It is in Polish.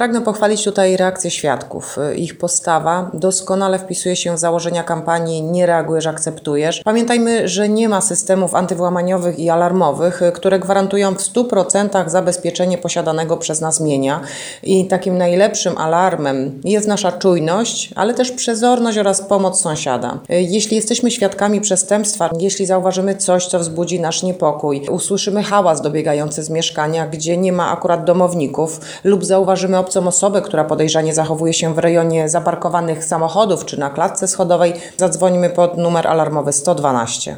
Pragnę pochwalić tutaj reakcję świadków. Ich postawa doskonale wpisuje się w założenia kampanii „Nie reagujesz, akceptujesz”. Pamiętajmy, że nie ma systemów antywłamaniowych i alarmowych, które gwarantują w 100% zabezpieczenie posiadanego przez nas mienia. I takim najlepszym alarmem jest nasza czujność, ale też przezorność oraz pomoc sąsiada. Jeśli jesteśmy świadkami przestępstwa, jeśli zauważymy coś, co wzbudzi nasz niepokój, usłyszymy hałas dobiegający z mieszkania, gdzie nie ma akurat domowników, lub zauważymy obcą osobę, która podejrzanie zachowuje się w rejonie zaparkowanych samochodów czy na klatce schodowej, zadzwońmy pod numer alarmowy 112.